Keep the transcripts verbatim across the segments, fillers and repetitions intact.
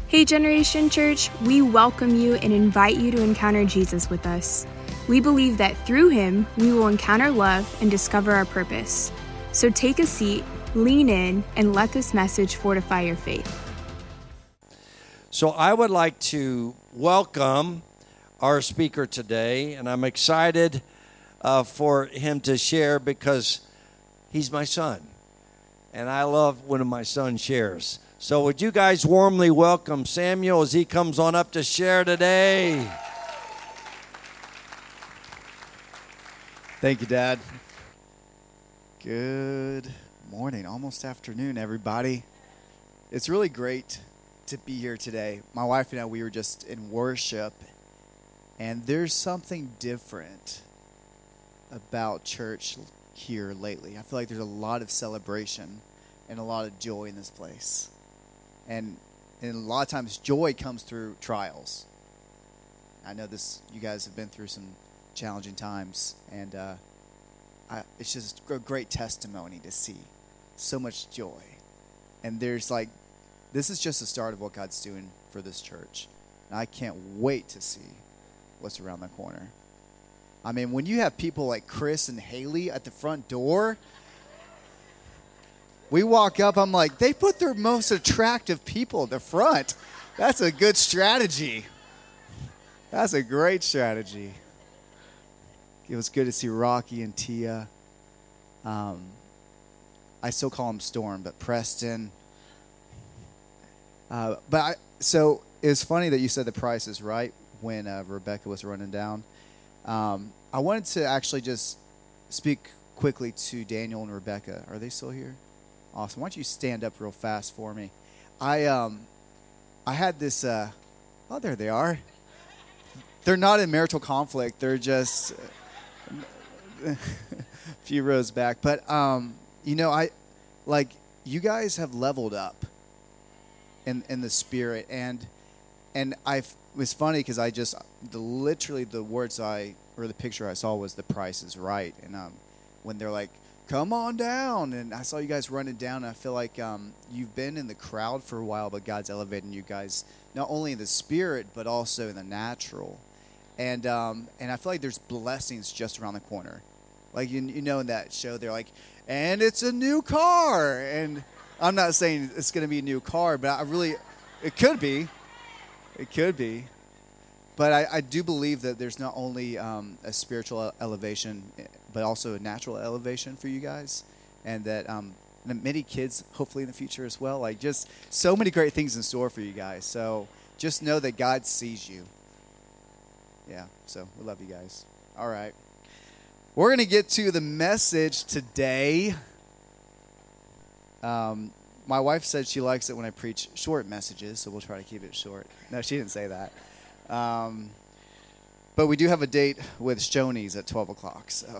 Hey Generation Church, we welcome you and invite you to encounter Jesus with us. We believe that through him, we will encounter love and discover our purpose. So take a seat, lean in, and let this message fortify your faith. So I would like to welcome our speaker today, and I'm excited uh, for him to share because he's my son, and I love when my son shares. So would you guys warmly welcome Samuel as he comes on up to share today? Thank you, Dad. Good morning, almost afternoon, everybody. It's really great to be here today. My wife and I, we were just in worship, and there's something different about church here lately. I feel like there's a lot of celebration and a lot of joy in this place. And, and a lot of times joy comes through trials. I know this. You guys have been through some challenging times, and uh, I, it's just a great testimony to see so much joy. And there's like, this is just the start of what God's doing for this church. And I can't wait to see what's around the corner. I mean, when you have people like Chris and Haley at the front door, we walk up, I'm like, they put their most attractive people at the front. That's a good strategy. That's a great strategy. It was good to see Rocky and Tia. Um, I still call him Storm, but Preston. Uh, but I, so it was funny that you said the price is right when uh, Rebecca was running down. Um, I wanted to actually just speak quickly to Daniel and Rebecca. Are they still here? Awesome. Why don't you stand up real fast for me? I um, I had this. Uh, oh, there they are. They're not in marital conflict. They're just a few rows back. But um, you know, I like you guys have leveled up in in the spirit, and and I it was funny because I just the literally the words I or the picture I saw was the price is right, and um, when they're like, come on down, and I saw you guys running down, and I feel like um, you've been in the crowd for a while, but God's elevating you guys not only in the spirit but also in the natural, and um, and I feel like there's blessings just around the corner. Like you, you know in that show they're like, and it's a new car, and I'm not saying it's going to be a new car, but I really, it could be, it could be, but I, I do believe that there's not only um, a spiritual elevation, but also a natural elevation for you guys, and that um, and many kids hopefully in the future as well. Like just so many great things in store for you guys. So just know that God sees you. Yeah. So we love you guys. All right. We're gonna get to the message today. Um, my wife said she likes it when I preach short messages, so we'll try to keep it short. No, she didn't say that. Um, but we do have a date with Shoney's at twelve o'clock. So,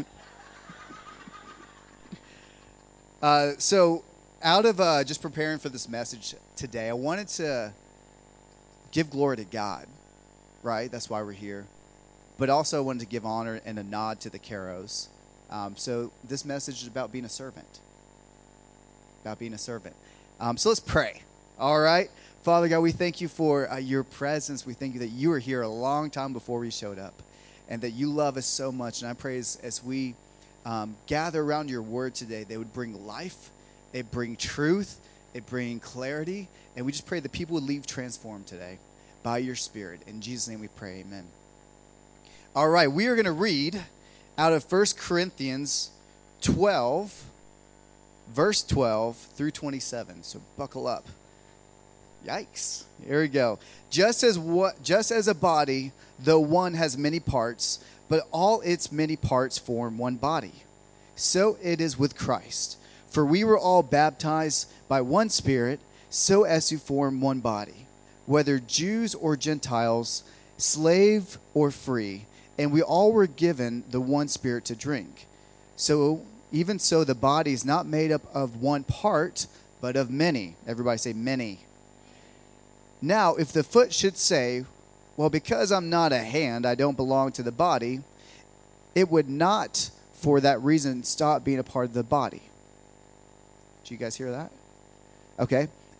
uh, so out of uh, just preparing for this message today, I wanted to give glory to God, right? That's why we're here. But also I wanted to give honor and a nod to the Caros. Um, so this message is about being a servant. About being a servant. Um, so let's pray. All right. Father God, we thank you for uh, your presence. We thank you that you were here a long time before we showed up and that you love us so much. And I pray as, as we um, gather around your word today, they would bring life, they bring truth, they bring clarity. And we just pray that people would leave transformed today by your spirit. In Jesus' name we pray, amen. All right, we are going to read out of First Corinthians twelve, verse twelve through twenty-seven. So buckle up. Yikes. Here we go. Just as what just as a body, though one has many parts, but all its many parts form one body. So it is with Christ. For we were all baptized by one Spirit, so as to form one body, whether Jews or Gentiles, slave or free, and we all were given the one Spirit to drink. So even so the body is not made up of one part, but of many. Everybody say many. Now, if the foot should say, well, because I'm not a hand, I don't belong to the body, it would not, for that reason, stop being a part of the body. Did you guys hear that? Okay.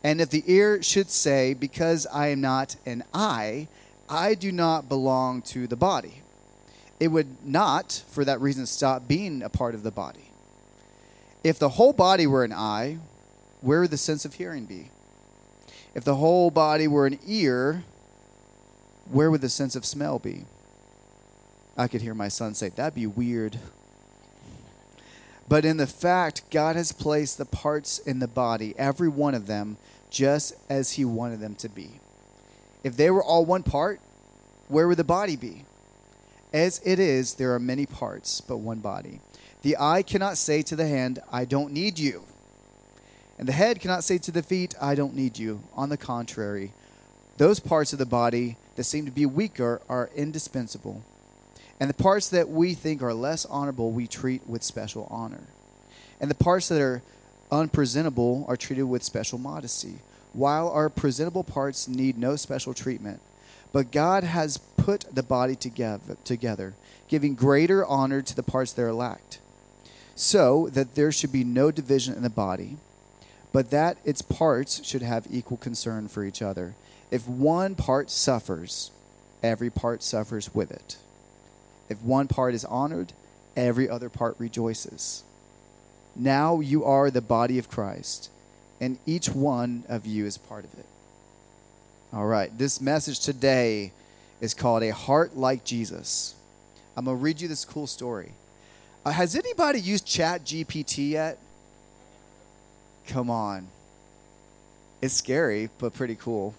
And if the ear should say, because I am not an eye, I do not belong to the body, it would not, for that reason, stop being a part of the body. If the whole body were an eye, where would the sense of hearing be? If the whole body were an ear, where would the sense of smell be? I could hear my son say, that'd be weird. But in the fact, God has placed the parts in the body, every one of them, just as he wanted them to be. If they were all one part, where would the body be? As it is, there are many parts, but one body. The eye cannot say to the hand, I don't need you. And the head cannot say to the feet, I don't need you. On the contrary, those parts of the body that seem to be weaker are indispensable. And the parts that we think are less honorable, we treat with special honor. And the parts that are unpresentable are treated with special modesty, while our presentable parts need no special treatment. But God has put the body together, together, giving greater honor to the parts that are lacked, so that there should be no division in the body, but that its parts should have equal concern for each other. If one part suffers, every part suffers with it. If one part is honored, every other part rejoices. Now you are the body of Christ, and each one of you is part of it. All right, this message today is called A Heart Like Jesus. I'm going to read you this cool story. Uh, has anybody used Chat G P T yet? Come on. It's scary, but pretty cool.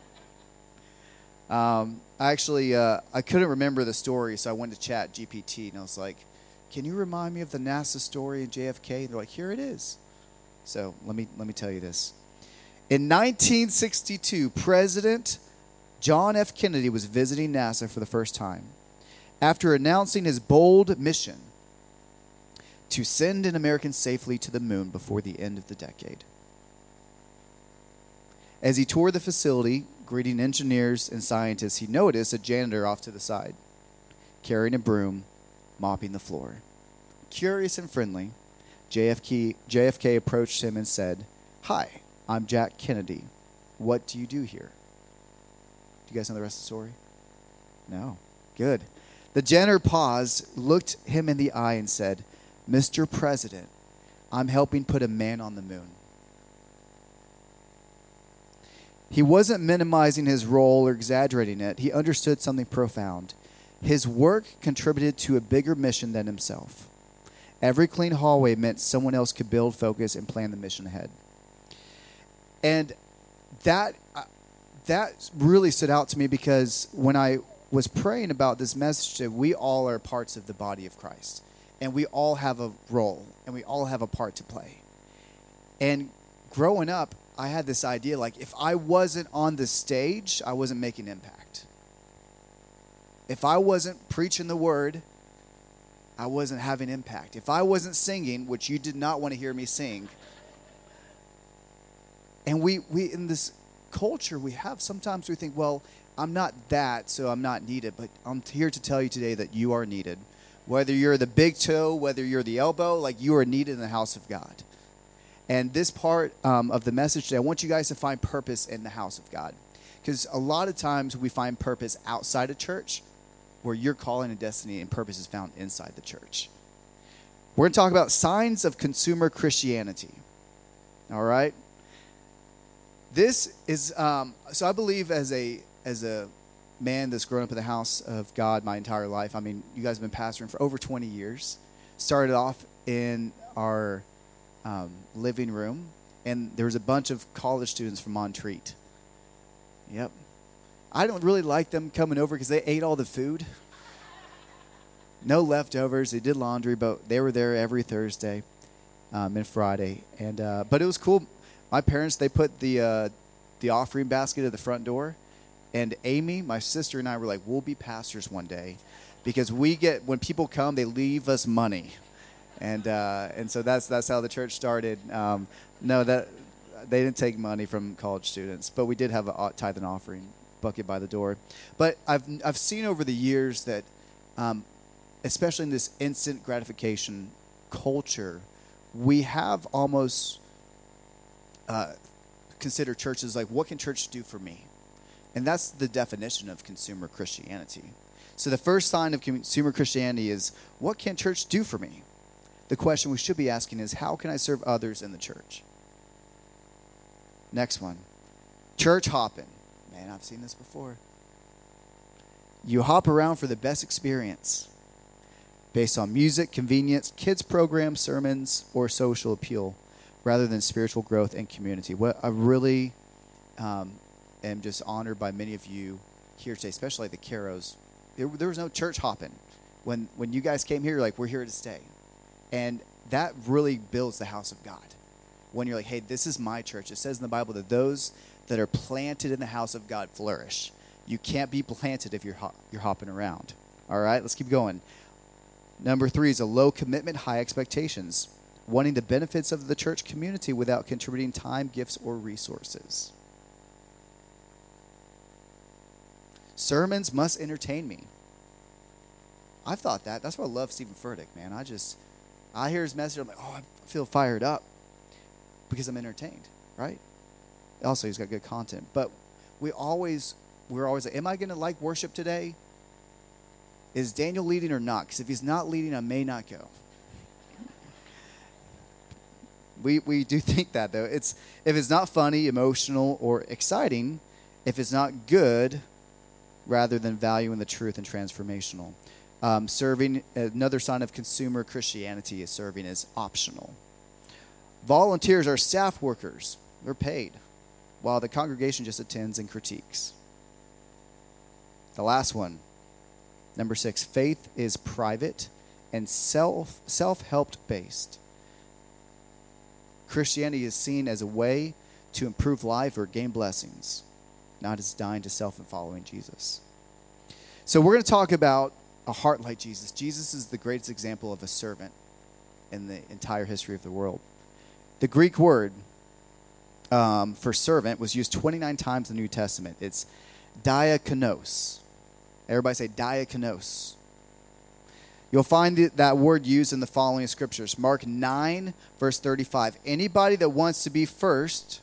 Um, I actually, uh, I couldn't remember the story, so I went to Chat G P T, and I was like, can you remind me of the NASA story in J F K? And they're like, here it is. So let me let me tell you this. In nineteen sixty-two, President John F. Kennedy was visiting NASA for the first time after announcing his bold mission to send an American safely to the moon before the end of the decade. As he toured the facility, greeting engineers and scientists, he noticed a janitor off to the side, carrying a broom, mopping the floor. Curious and friendly, J F K, J F K approached him and said, "Hi, I'm Jack Kennedy. What do you do here?" Do you guys know the rest of the story? No. Good. The janitor paused, looked him in the eye, and said, "Mister President, I'm helping put a man on the moon." He wasn't minimizing his role or exaggerating it. He understood something profound. His work contributed to a bigger mission than himself. Every clean hallway meant someone else could build, focus, and plan the mission ahead. And that uh, that really stood out to me because when I was praying about this message, that we all are parts of the body of Christ. And we all have a role, and we all have a part to play. And growing up, I had this idea, like, if I wasn't on the stage, I wasn't making impact. If I wasn't preaching the word, I wasn't having impact. If I wasn't singing, which you did not want to hear me sing. And we, we in this culture, we have, sometimes we think, well, I'm not that, so I'm not needed. But I'm here to tell you today that you are needed. Whether you're the big toe, whether you're the elbow, like, you are needed in the house of God. And this part um, of the message today, I want you guys to find purpose in the house of God. Because a lot of times we find purpose outside of church, where your calling and destiny and purpose is found inside the church. We're going to talk about signs of consumer Christianity. All right? This is, um, so I believe as a as a man that's grown up in the house of God my entire life. I mean, you guys have been pastoring for over twenty years. Started off in our um, living room, and there was a bunch of college students from Montreat. Yep. I don't really like them coming over because they ate all the food. No leftovers. They did laundry, but they were there every Thursday um, and Friday. And uh, but it was cool. My parents, they put the uh, the offering basket at the front door. And Amy, my sister, and I were like, we'll be pastors one day. Because we get, when people come, they leave us money. And uh, and so that's that's how the church started. Um, no, that they didn't take money from college students. But we did have a tithe and offering bucket by the door. But I've I've seen over the years that, um, especially in this instant gratification culture, we have almost uh, consider church as like, what can church do for me? And that's the definition of consumer Christianity. So the first sign of consumer Christianity is, what can church do for me? The question we should be asking is, how can I serve others in the church? Next one, church hopping. Man, I've seen this before. You hop around for the best experience based on music, convenience, kids programs, sermons, or social appeal, rather than spiritual growth and community. What I really um, am just honored by many of you here today, especially the Caros. There, there was no church hopping. When when you guys came here, you're like, we're here to stay. And that really builds the house of God. When you're like, hey, this is my church. It says in the Bible that those that are planted in the house of God flourish. You can't be planted if you're hop, you're hopping around. All right, let's keep going. Number three is a low commitment, high expectations. Wanting the benefits of the church community without contributing time, gifts, or resources. Sermons must entertain me. I've thought that. That's why I love Stephen Furtick, man. I just, I hear his message, I'm like, oh, I feel fired up because I'm entertained, right? Also, he's got good content. But we always, we're always like, am I going to like worship today? Is Daniel leading or not? Because if he's not leading, I may not go. We we do think that, though. It's if it's not funny, emotional, or exciting, if it's not good, rather than valuing the truth and transformational. Um, serving, another sign of consumer Christianity is serving is optional. Volunteers are staff workers. They're paid, while the congregation just attends and critiques. The last one, number six, faith is private and self, self-help based. Christianity is seen as a way to improve life or gain blessings, not as dying to self and following Jesus. So we're going to talk about a heart like Jesus. Jesus is the greatest example of a servant in the entire history of the world. The Greek word um, for servant was used twenty-nine times in the New Testament. It's diakonos. Everybody say diakonos. You'll find that word used in the following scriptures. Mark nine, verse thirty-five. Anybody that wants to be first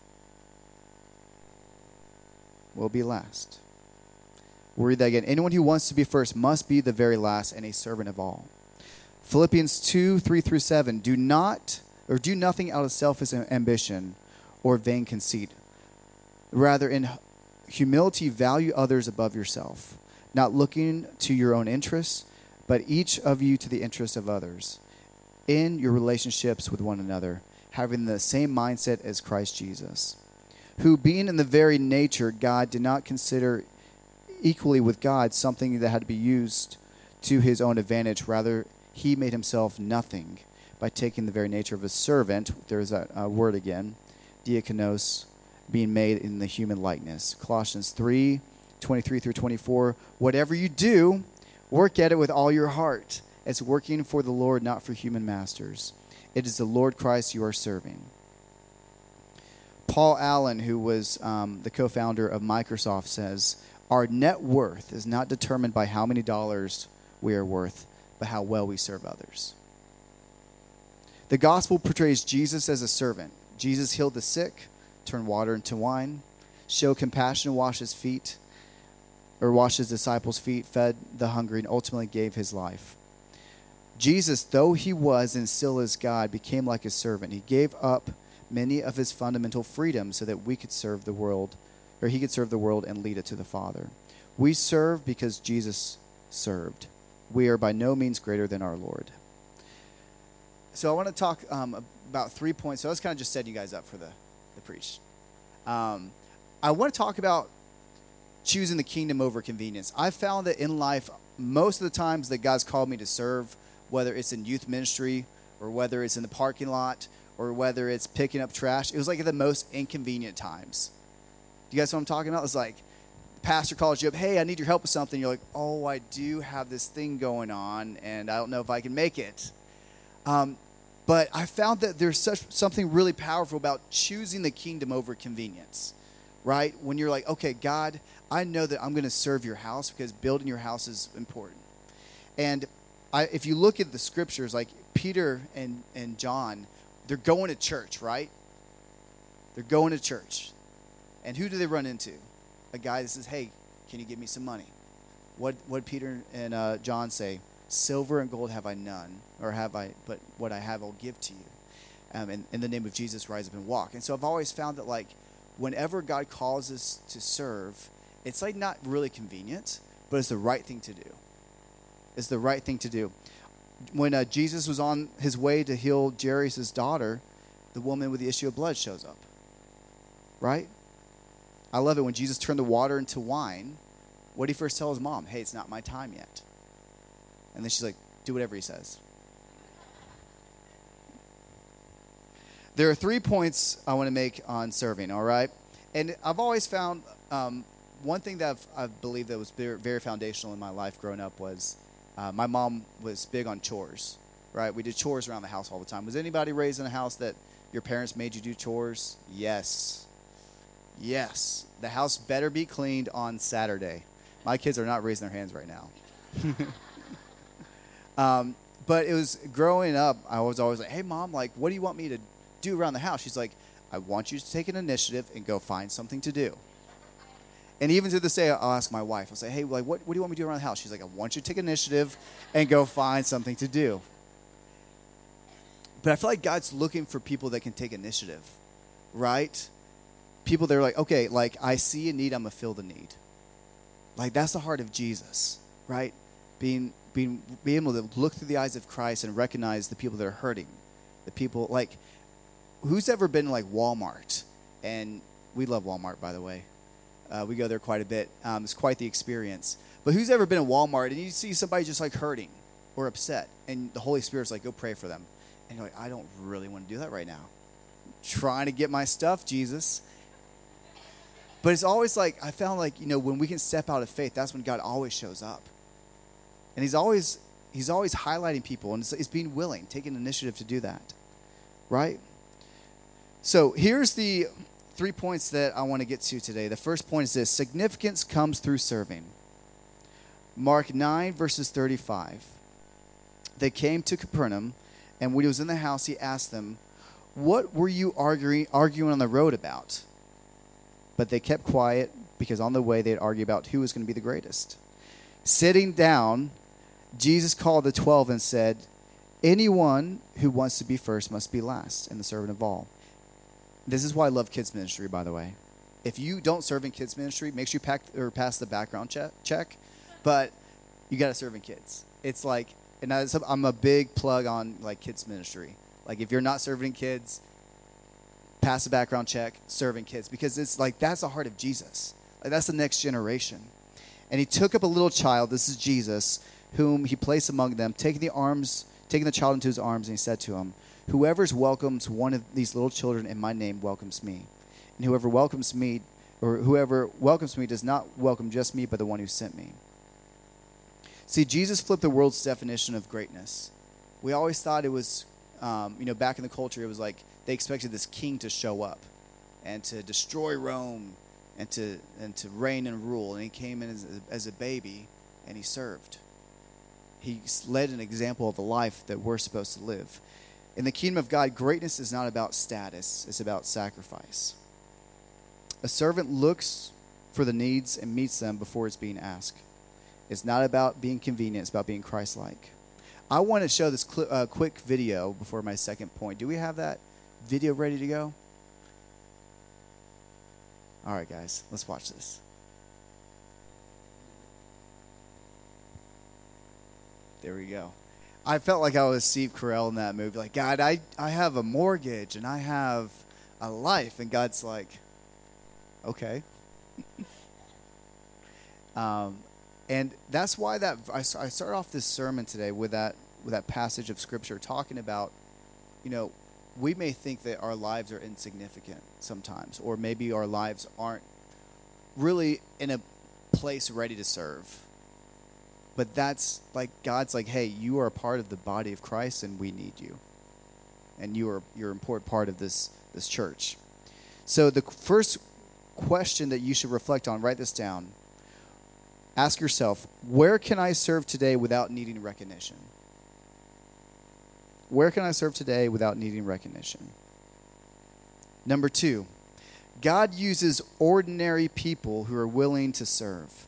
will be last. We'll read that again. Anyone who wants to be first must be the very last and a servant of all. Philippians two, three through seven. Do not, or do nothing out of selfish ambition or vain conceit. Rather, in humility, value others above yourself, not looking to your own interests, but each of you to the interest of others, in your relationships with one another, having the same mindset as Christ Jesus, who, being in the very nature God, did not consider equally with God something that had to be used to his own advantage. Rather, he made himself nothing by taking the very nature of a servant. There's that uh, word again, diakonos, being made in the human likeness. Colossians three, twenty-three through twenty-four. Whatever you do, work at it with all your heart, as working for the Lord, not for human masters. It is the Lord Christ you are serving. Paul Allen, who was um, the co-founder of Microsoft, says, our net worth is not determined by how many dollars we are worth, but how well we serve others. The gospel portrays Jesus as a servant. Jesus healed the sick, turned water into wine, showed compassion and washed his feet, or washed his disciples' feet, fed the hungry, and ultimately gave his life. Jesus, though he was and still is God, became like a servant. He gave up many of his fundamental freedoms so that we could serve the world, or he could serve the world and lead it to the Father. We serve because Jesus served. We are by no means greater than our Lord. So I want to talk um, about three points. So I was kind of just setting you guys up for the, the preach. Um, I want to talk about choosing the kingdom over convenience. I've found that in life, most of the times that God's called me to serve, whether it's in youth ministry or whether it's in the parking lot or whether it's picking up trash, it was like at the most inconvenient times. Do you guys know what I'm talking about? It's like the pastor calls you up, hey, I need your help with something. You're like, oh, I do have this thing going on, and I don't know if I can make it. Um, but I found that there's such something really powerful about choosing the kingdom over convenience, right? When you're like, okay, God, I know that I'm going to serve your house because building your house is important. And I, if you look at the scriptures, like Peter and, and John, they're going to church, right? They're going to church. And who do they run into? A guy that says, hey, can you give me some money? What what Peter and uh, John say? Silver and gold have I none, or have I, but what I have I'll give to you. Um, and in the name of Jesus, rise up and walk. And so I've always found that, like, whenever God calls us to serve, it's like not really convenient, but it's the right thing to do. It's the right thing to do. When uh, Jesus was on his way to heal Jairus' daughter, the woman with the issue of blood shows up. Right? I love it when Jesus turned the water into wine. What did he first tell his mom? Hey, it's not my time yet. And then she's like, do whatever he says. There are three points I want to make on serving, all right? And I've always found um, one thing that I've, I've believed that was very, very foundational in my life growing up was uh, my mom was big on chores, right? We did chores around the house all the time. Was anybody raised in a house that your parents made you do chores? Yes. Yes. The house better be cleaned on Saturday. My kids are not raising their hands right now. um, but it was growing up, I was always like, hey, Mom, like, what do you want me to do around the house? She's like, I want you to take an initiative and go find something to do. And even to this day, I'll ask my wife, I'll say, hey, like, what, what do you want me to do around the house? She's like, I want you to take initiative and go find something to do. But I feel like God's looking for people that can take initiative, right? People that are like, okay, like, I see a need, I'm going to fill the need. Like, that's the heart of Jesus, right? Being, being, being able to look through the eyes of Christ and recognize the people that are hurting. The people, like, who's ever been, like, Walmart? And we love Walmart, by the way. Uh, we go there quite a bit. Um, it's quite the experience. But who's ever been in Walmart and you see somebody just, like, hurting or upset, and the Holy Spirit's like, go pray for them. And you're like, I don't really want to do that right now. I'm trying to get my stuff, Jesus. But it's always like, I found like, you know, when we can step out of faith, that's when God always shows up. And he's always he's always highlighting people, and it's, it's being willing, taking initiative to do that, right? So here's the three points that I want to get to today. The first point is this: significance comes through serving. Mark nine, verses thirty-five. They came to Capernaum, and when he was in the house, he asked them, what were you arguing, arguing on the road about? But they kept quiet, because on the way they'd argue about who was going to be the greatest. Sitting down, Jesus called the twelve and said, anyone who wants to be first must be last and the servant of all. This is why I love kids ministry, by the way. If you don't serve in kids ministry, make sure you pack, or pass the background check, check but you got to serve in kids. It's like, and I, I'm a big plug on like kids ministry. Like if you're not serving kids, pass the background check, serving kids, because it's like that's the heart of Jesus. Like that's the next generation. And he took up a little child, this is Jesus, whom he placed among them, taking the arms, taking the child into his arms, and he said to him, whoever welcomes one of these little children in my name welcomes me. And whoever welcomes me, or whoever welcomes me does not welcome just me, but the one who sent me. See, Jesus flipped the world's definition of greatness. We always thought it was, um, you know, back in the culture, it was like they expected this king to show up and to destroy Rome and to and to reign and rule. And he came in as a, as a baby, and he served. He led an example of a life that we're supposed to live. In the kingdom of God, greatness is not about status. It's about sacrifice. A servant looks for the needs and meets them before it's being asked. It's not about being convenient. It's about being Christ-like. I want to show this cl- uh, quick video before my second point. Do we have that video ready to go? All right, guys, let's watch this. There we go. I felt like I was Steve Carell in that movie. Like, God, I, I have a mortgage and I have a life. And God's like, okay. um, and that's why that I, I start off this sermon today with that with that passage of Scripture talking about, you know, we may think that our lives are insignificant sometimes, or maybe our lives aren't really in a place ready to serve. But that's like God's like, hey, you are a part of the body of Christ, and we need you, and you are you're an important part of this this church. So the first question that you should reflect on, write this down. Ask yourself, where can I serve today without needing recognition? Where can I serve today without needing recognition? Number two, God uses ordinary people who are willing to serve.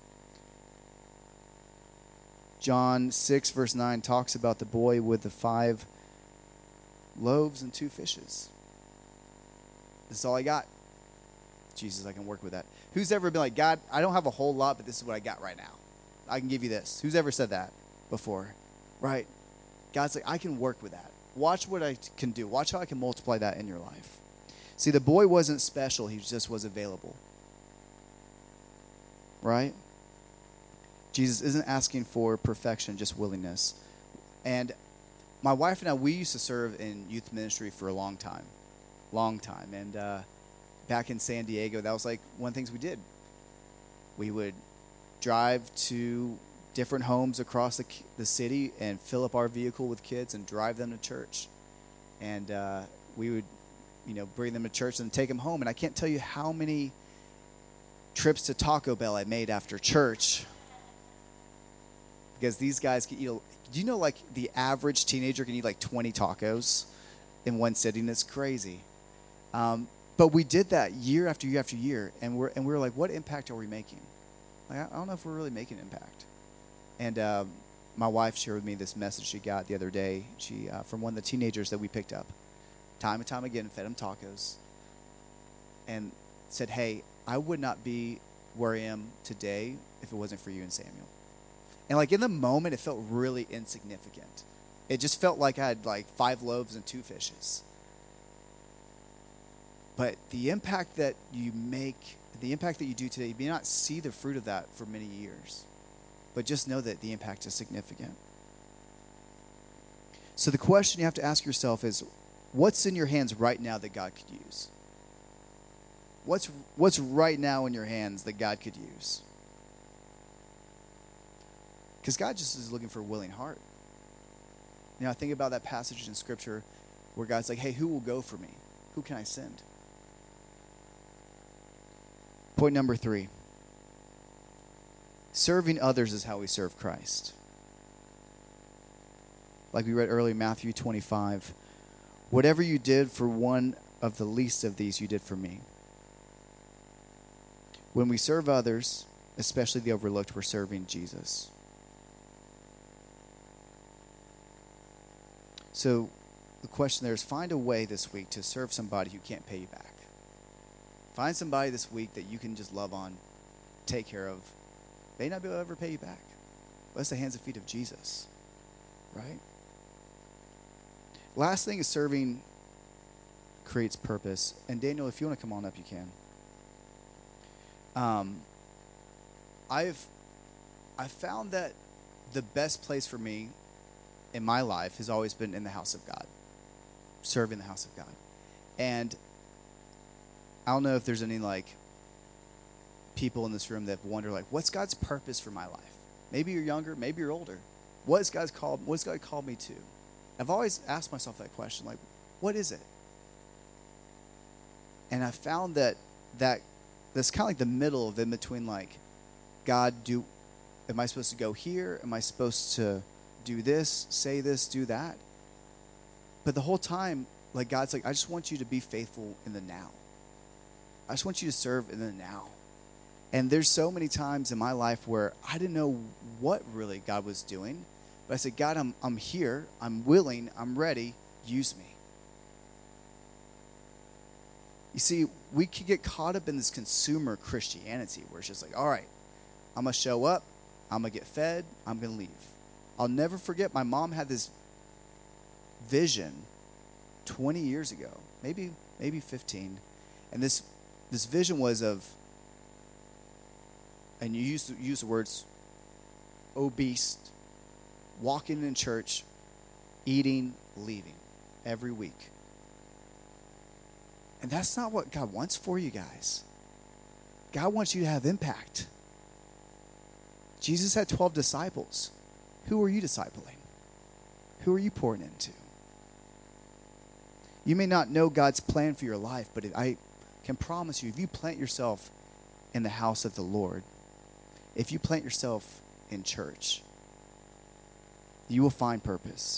John six, verse nine talks about the boy with the five loaves and two fishes. This is all I got. Jesus, I can work with that. Who's ever been like, God, I don't have a whole lot, but this is what I got right now. I can give you this. Who's ever said that before? Right? God's like, I can work with that. Watch what I can do. Watch how I can multiply that in your life. See, the boy wasn't special. He just was available. Right? Jesus isn't asking for perfection, just willingness. And my wife and I, we used to serve in youth ministry for a long time. Long time. And uh, back in San Diego, that was like one of the things we did. We would drive to different homes across the, the city and fill up our vehicle with kids and drive them to church. And uh, we would, you know, bring them to church and take them home. And I can't tell you how many trips to Taco Bell I made after church. Because these guys can eat, do you know like the average teenager can eat like twenty tacos in one sitting? It's crazy. Um, but we did that year after year after year. And we're, and we were like, what impact are we making? Like, I don't know if we're really making impact. And um, my wife shared with me this message she got the other day She uh, from one of the teenagers that we picked up. Time and time again, fed them tacos. And said, hey, I would not be where I am today if it wasn't for you and Samuel. And like in the moment, it felt really insignificant. It just felt like I had like five loaves and two fishes. But the impact that you make, the impact that you do today, you may not see the fruit of that for many years. But just know that the impact is significant. So the question you have to ask yourself is, what's in your hands right now that God could use? What's, what's right now in your hands that God could use? Because God just is looking for a willing heart. You know, I think about that passage in Scripture where God's like, hey, who will go for me? Who can I send? Point number three. Serving others is how we serve Christ. Like we read earlier, Matthew twenty-five. Whatever you did for one of the least of these, you did for me. When we serve others, especially the overlooked, we're serving Jesus. So the question there is, find a way this week to serve somebody who can't pay you back. Find somebody this week that you can just love on, take care of. May not be able to ever pay you back. But it's the hands and feet of Jesus. Right? Last thing is serving creates purpose. And Daniel, if you want to come on up, you can. Um, I've I found that the best place for me in my life has always been in the house of God, serving the house of God. And I don't know if there's any like people in this room that wonder like, what's God's purpose for my life? Maybe you're younger, maybe you're older. What is God's called? What's God called me to? I've always asked myself that question, like, what is it? And I found that that that's kind of like the middle of in between, like, God, do am I supposed to go here? Am I supposed to do this, say this, do that? But the whole time, like, God's like, I just want you to be faithful in the now. I just want you to serve in the now. And there's so many times in my life where I didn't know what really God was doing. But I said, God, I'm I'm here. I'm willing. I'm ready. Use me. You see, we can get caught up in this consumer Christianity where it's just like, all right, I'm going to show up. I'm going to get fed. I'm going to leave. I'll never forget my mom had this vision twenty years ago, maybe maybe fifteen. And this this vision was of, and you use, use the words obese, walking in church, eating, leaving every week. And that's not what God wants for you guys. God wants you to have impact. Jesus had twelve disciples. Who are you discipling? Who are you pouring into? You may not know God's plan for your life, but I can promise you, if you plant yourself in the house of the Lord, if you plant yourself in church, you will find purpose.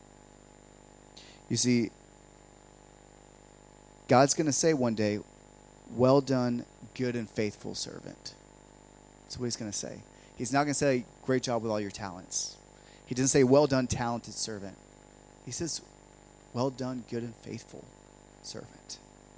You see, God's going to say one day, well done, good and faithful servant. That's what he's going to say. He's not going to say, great job with all your talents. He doesn't say, well done, talented servant. He says, well done, good and faithful servant.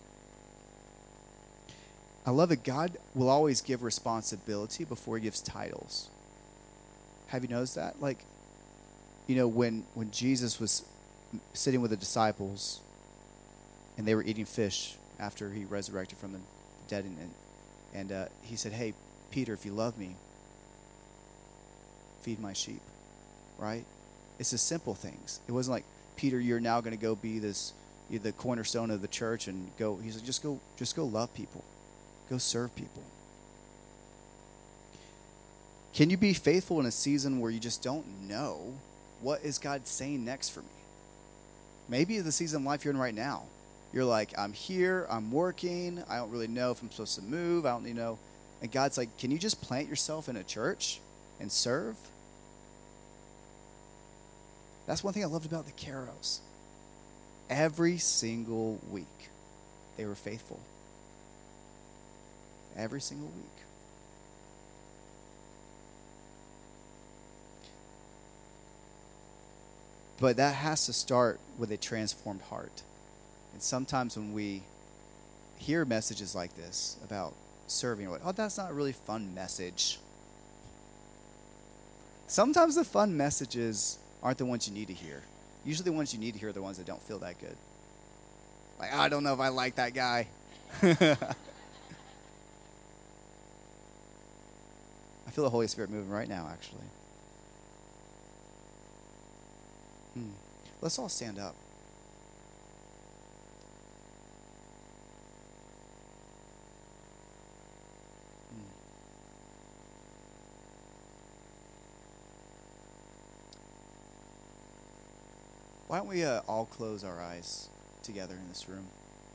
I love it. God will always give responsibility before he gives titles. Have you noticed that? Like, you know, when, when Jesus was sitting with the disciples and they were eating fish after he resurrected from the dead, and, and uh, he said, hey, Peter, if you love me, feed my sheep, right? It's the simple things. It wasn't like, Peter, you're now going to go be this, you're the cornerstone of the church and go. He's like, just go, just go love people. Go serve people. Can you be faithful in a season where you just don't know what is God saying next for me? Maybe the season of life you're in right now. You're like, I'm here, I'm working, I don't really know if I'm supposed to move, I don't really know. And God's like, can you just plant yourself in a church and serve? That's one thing I loved about the Caros. Every single week, they were faithful. Every single week. But that has to start with a transformed heart. And sometimes when we hear messages like this about serving, we're like, oh, that's not a really fun message. Sometimes the fun messages aren't the ones you need to hear. Usually the ones you need to hear are the ones that don't feel that good. Like, I don't know if I like that guy. I feel the Holy Spirit moving right now, actually. Hmm. Let's all stand up. Hmm. Why don't we uh, all close our eyes together in this room?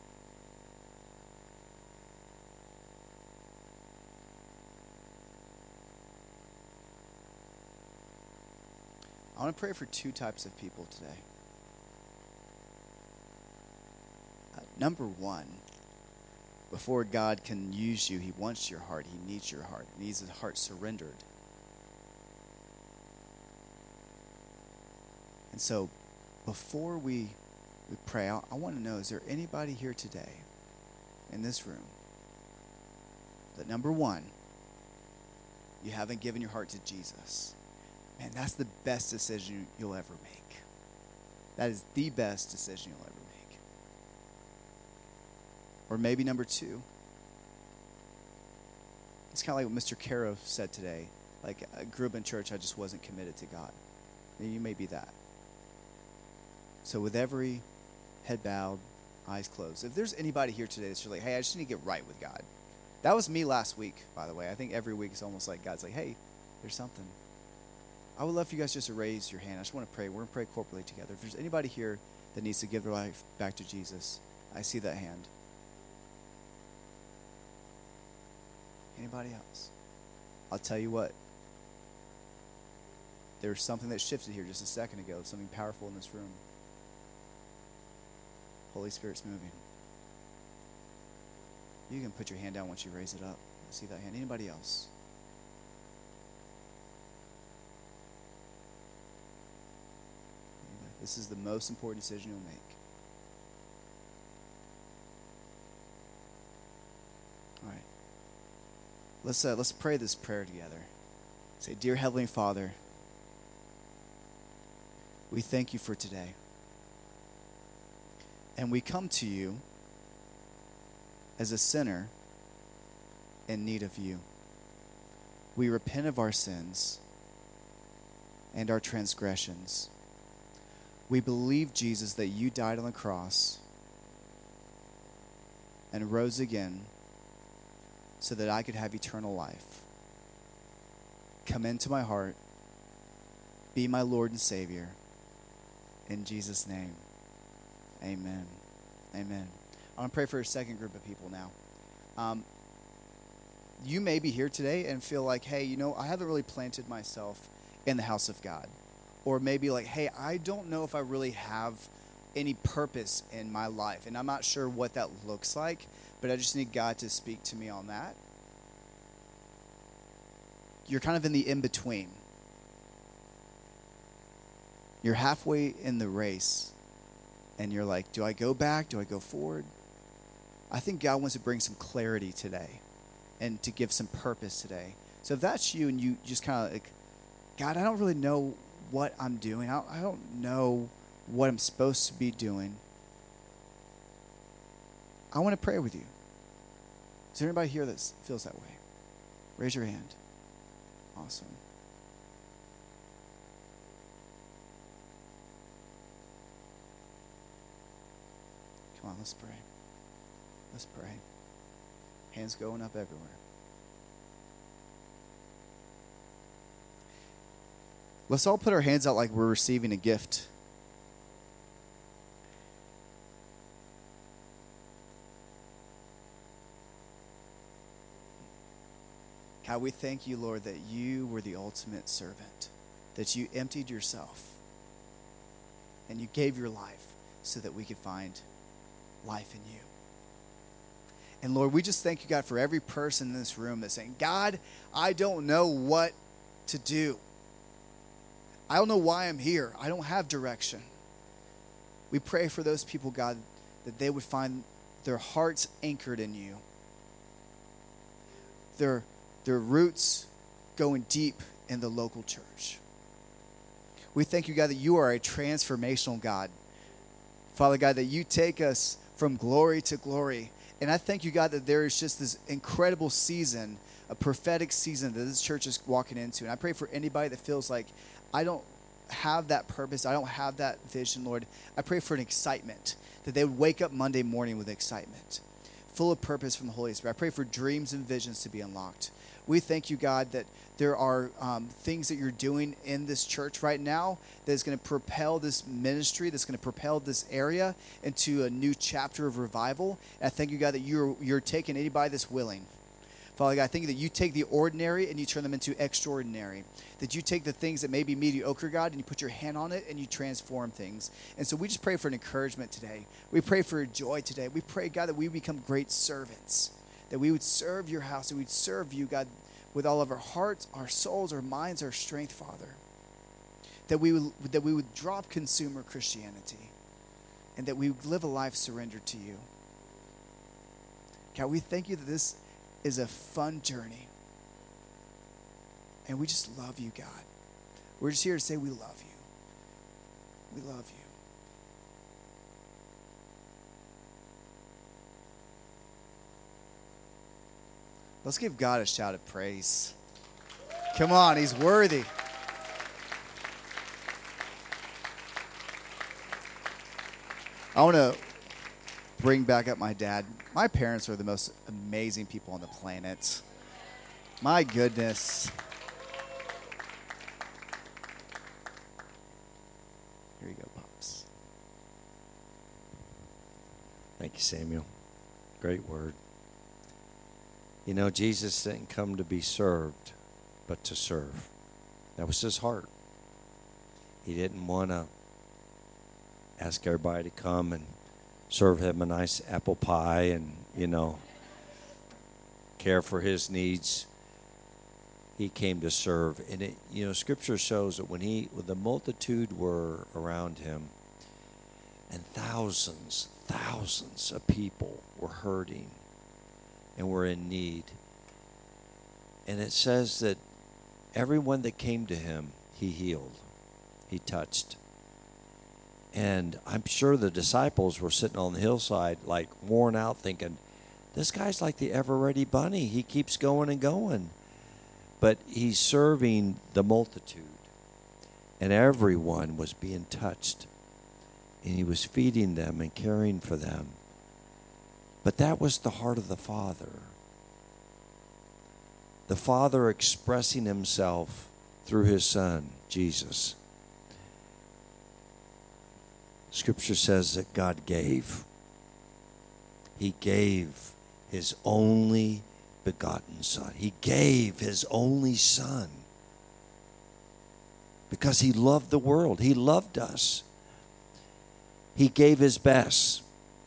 I want to pray for two types of people today. Uh, number one, before God can use you, he wants your heart. He needs your heart. He needs his heart surrendered. And so before we, we pray, I, I want to know, is there anybody here today in this room that, number one, you haven't given your heart to Jesus? Man, that's the best decision you'll ever make. That is the best decision you'll ever make. Or maybe number two, it's kind of like what Mister Caro said today. Like, I grew up in church, I just wasn't committed to God. And you may be that. So with every head bowed, eyes closed, if there's anybody here today that's like, hey, I just need to get right with God. That was me last week, by the way. I think every week it's almost like God's like, hey, there's something. I would love for you guys just to raise your hand. I just want to pray. We're going to pray corporately together. If there's anybody here that needs to give their life back to Jesus, I see that hand. Anybody else? I'll tell you what. There's something that shifted here just a second ago. Something powerful in this room. Holy Spirit's moving. You can put your hand down once you raise it up. I see that hand. Anybody else? This is the most important decision you'll make. All right. Let's uh, let's pray this prayer together. Say, dear Heavenly Father, we thank you for today. And we come to you as a sinner in need of you. We repent of our sins and our transgressions. We believe, Jesus, that you died on the cross and rose again so that I could have eternal life. Come into my heart. Be my Lord and Savior. In Jesus' name, amen. Amen. I want to pray for a second group of people now. Um, you may be here today and feel like, hey, you know, I haven't really planted myself in the house of God. Or maybe like, hey, I don't know if I really have any purpose in my life. And I'm not sure what that looks like, but I just need God to speak to me on that. You're kind of in the in-between. You're halfway in the race, and you're like, do I go back? Do I go forward? I think God wants to bring some clarity today and to give some purpose today. So if that's you and you just kind of like, God, I don't really know what I'm doing. I don't, I don't know what I'm supposed to be doing. I want to pray with you. Is there anybody here that feels that way? Raise your hand. Awesome. Come on, let's pray. Let's pray. Hands going up everywhere. Let's all put our hands out like we're receiving a gift. God, we thank you, Lord, that you were the ultimate servant, that you emptied yourself and you gave your life so that we could find life in you. And Lord, we just thank you, God, for every person in this room that's saying, God, I don't know what to do. I don't know why I'm here. I don't have direction. We pray for those people, God, that they would find their hearts anchored in you. Their, their roots going deep in the local church. We thank you, God, that you are a transformational God. Father God, that you take us from glory to glory. And I thank you, God, that there is just this incredible season, a prophetic season that this church is walking into. And I pray for anybody that feels like, I don't have that purpose, I don't have that vision, Lord. I pray for an excitement, that they would wake up Monday morning with excitement, full of purpose from the Holy Spirit. I pray for dreams and visions to be unlocked. We thank you, God, that there are um, things that you're doing in this church right now that is going to propel this ministry, that's going to propel this area into a new chapter of revival. And I thank you, God, that you're, you're taking anybody that's willing. Father God, I thank you that you take the ordinary and you turn them into extraordinary. That you take the things that may be mediocre, God, and you put your hand on it and you transform things. And so we just pray for an encouragement today. We pray for joy today. We pray, God, that we become great servants. That we would serve your house, that we'd serve you, God, with all of our hearts, our souls, our minds, our strength, Father. That we would, that we would drop consumer Christianity and that we would live a life surrendered to you. God, we thank you that this is a fun journey. And we just love you, God. We're just here to say we love you. We love you. Let's give God a shout of praise. Come on, he's worthy. I want to bring back up my dad. My parents are the most amazing people on the planet. My goodness. Here you go, Pops. Thank you, Samuel. Great word. You know, Jesus didn't come to be served, but to serve. That was his heart. He didn't want to ask everybody to come and serve him a nice apple pie and, you know, care for his needs. He came to serve. And, it, you know, Scripture shows that when he, when the multitude were around him, and thousands, thousands of people were hurting and were in need. And it says that everyone that came to him, he healed. He touched. And I'm sure the disciples were sitting on the hillside, like worn out, thinking, this guy's like the ever-ready bunny. He keeps going and going. But he's serving the multitude. And everyone was being touched. And he was feeding them and caring for them. But that was the heart of the Father. The Father expressing himself through his Son, Jesus. Scripture says that God gave. He gave his only begotten Son. He gave his only Son. Because he loved the world. He loved us. He gave his best.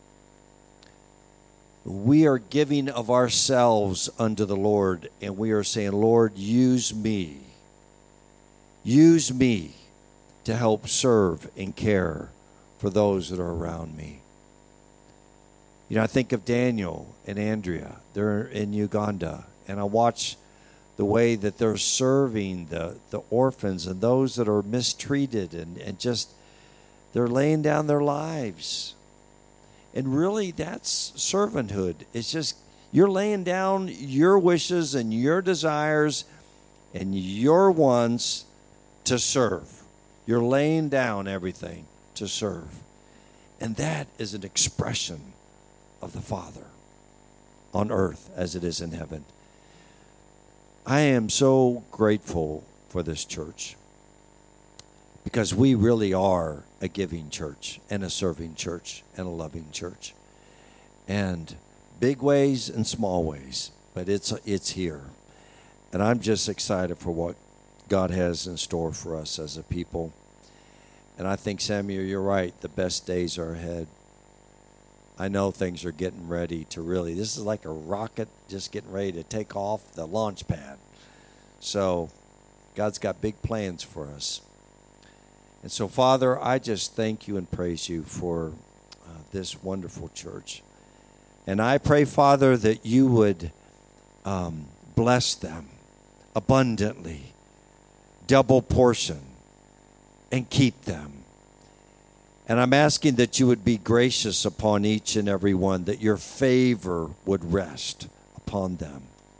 We are giving of ourselves unto the Lord, and we are saying, Lord, use me. Use me to help serve and care for those that are around me. You know, I think of Daniel and Andrea. They're in Uganda, and I watch the way that they're serving the, the orphans and those that are mistreated, and, and just they're laying down their lives. And really, that's servanthood. It's just you're laying down your wishes and your desires and your wants to serve. You're laying down everything to serve. And that is an expression of the Father on earth as it is in heaven. I am so grateful for this church because we really are a giving church and a serving church and a loving church. And big ways and small ways, but it's it's here. And I'm just excited for what God has in store for us as a people. And I think, Samuel, you're right. The best days are ahead. I know things are getting ready to really, this is like a rocket just getting ready to take off the launch pad. So God's got big plans for us. And so, Father, I just thank you and praise you for uh, this wonderful church. And I pray, Father, that you would um, bless them abundantly, double portion, and keep them. And I'm asking that you would be gracious upon each and every one, that your favor would rest upon them.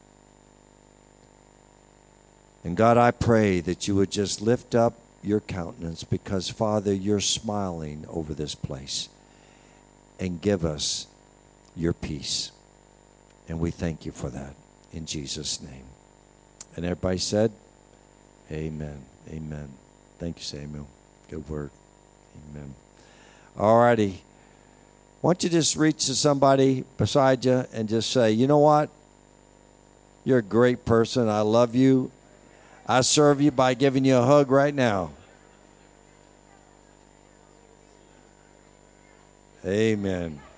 And God, I pray that you would just lift up your countenance because, Father, you're smiling over this place. And give us your peace. And we thank you for that in Jesus' name. And everybody said, amen. Amen. Thank you, Samuel. Good word. Amen. All righty. Why don't you just reach to somebody beside you and just say, you know what? You're a great person. I love you. I serve you by giving you a hug right now. Amen.